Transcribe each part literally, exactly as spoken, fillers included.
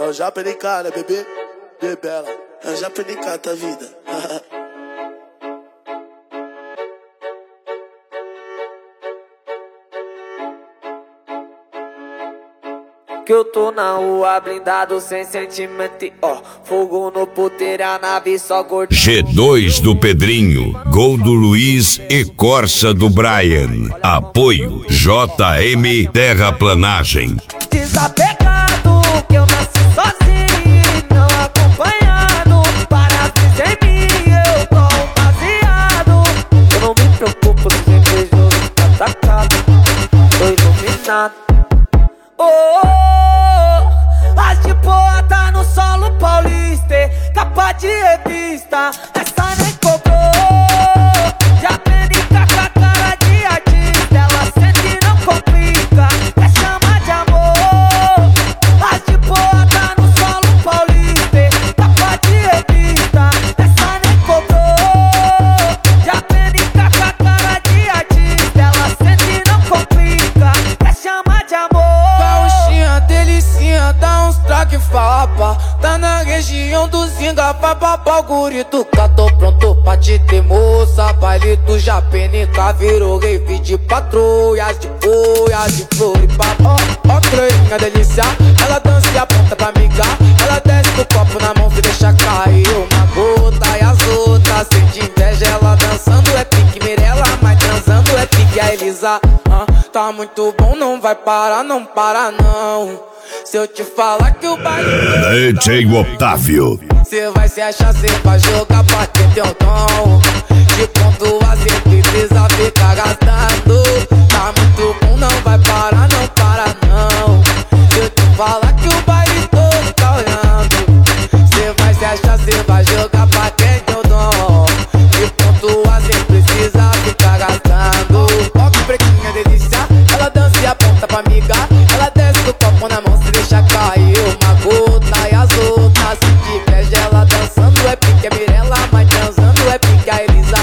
É o Japa N K, né, bebê? Bebela. É o Japa N K, tá vida. Que eu tô na rua blindado sem sentimento, ó. Fogo no puteiro, a nave só gordo. G dois do Pedrinho, Gol do Luiz e Corsa do Brian. Apoio J M Terraplanagem. Desapegado, que eu nasci sozinho, não acompanhado. Para sem mim, eu tô baseado. Eu não me preocupo se o invejoso tá atacado. Tô iluminado. Oh, oh, oh, as de boa tá no solo paulista, capa de revista, essa nem cobrou. Já aprendi com a cara de artista, ela sente e não complica, quer chamar de amor. As de boa tá no solo paulista, capa de revista, essa nem cobrou. Já aprendi com a cara de artista, ela sente e não complica, quer chamar de amor. Delicinha, dá uns traque fapa. Tá na região do Zinga, vai papar o guri do cá. Tô pronto pra te ter, moça. Baile do Japa N K virou rave de patrulhas, de boias, de Floripa. Ó, ó, croinha delícia, ela dança e aponta pra migar. Ela desce do copo na mão e deixa cair uma gota. E as outras sente inveja, ela dançando é pique Mirella, mas transando é pique a Elisa. ah, Tá muito bom, não vai parar, não para não. Se eu te falar que o baile D J Otávio, cê vai se achar, cê vai jogar pra ter teu tom. De pontua cê precisa ficar gastando. Tá muito bom, não vai parar, não para não. Se eu te falar que o baile todo tá olhando, cê vai se achar, cê vai jogar pra ter teu dom. De pontua cê precisa ficar gastando. Ó que pretinha delícia, ela dança e aponta pra migar. Ela desce do copo na mão, se deixa cair uma gota. E as outras se de inveja, ela dançando é pique a Mirella, mas transando é pique a Elisa.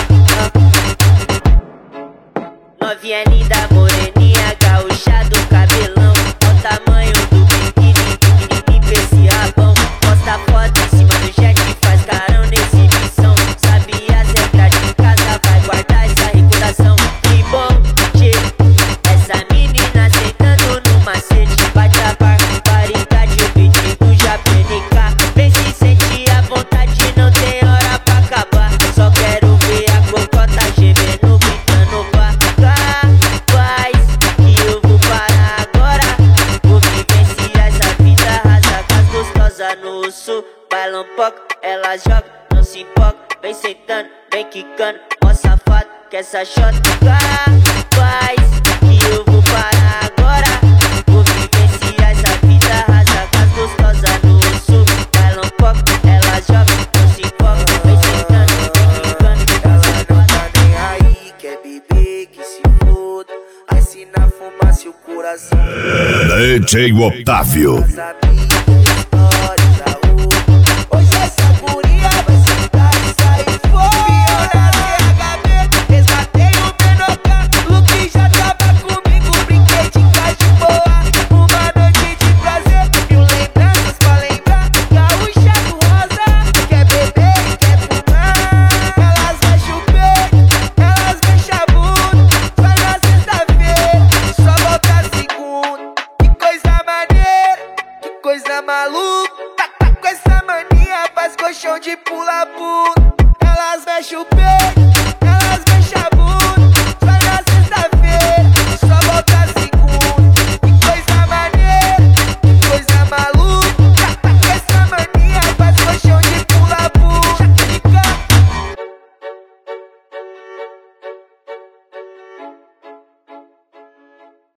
Novinha linda, moreninha, gaúcha do cabelão. Olha o tamanho do biquíni, biquíni pra esse rabão. Posta foto em cima do jet, faz carão na exibição. Sabe as regras de casa, vai guardar essa reputação. Que bom, tchê, essa menina sentando no macete. Bate a barbaridade, o beat do Japa N K. Vem se sentir à vontade, não tem hora pra acabar. Só quero ver a cocota gemendo, gritando faz que eu vou parar agora. Vou vivenciar essa vida, rasa com as gostosas no sul. Baila um pouco, ela joga, não se empolga. Vem sentando, vem quicando, ó safado, que essa chota faz que eu vou parar agora. Vou vivenciar essa vida, rasa com as gostosas no sul. Baila um pouco, ela joga, não se empolga. Vem sentando, vem quicando, ó safado. Ela não tá nem aí, quer beber, que se foda. Aí se na fumaça o coração. D J Otávio. Hoje essa guria vai sentar e sair fora. C H B, resgatei o Menocá. Luke já tava comigo, brinquei de casa de boa. Uma noite de prazer, mil lembranças pra lembrar. Gaúcha do rosa, quer beber e quer fumar. Elas mexem o peito, elas mexem a bunda. Faz na sexta-feira, só volta segunda. Que coisa maneira, que coisa maluca. Tá, tá com essa mania, faz colchão de pula-pula. Elas mexem o peito,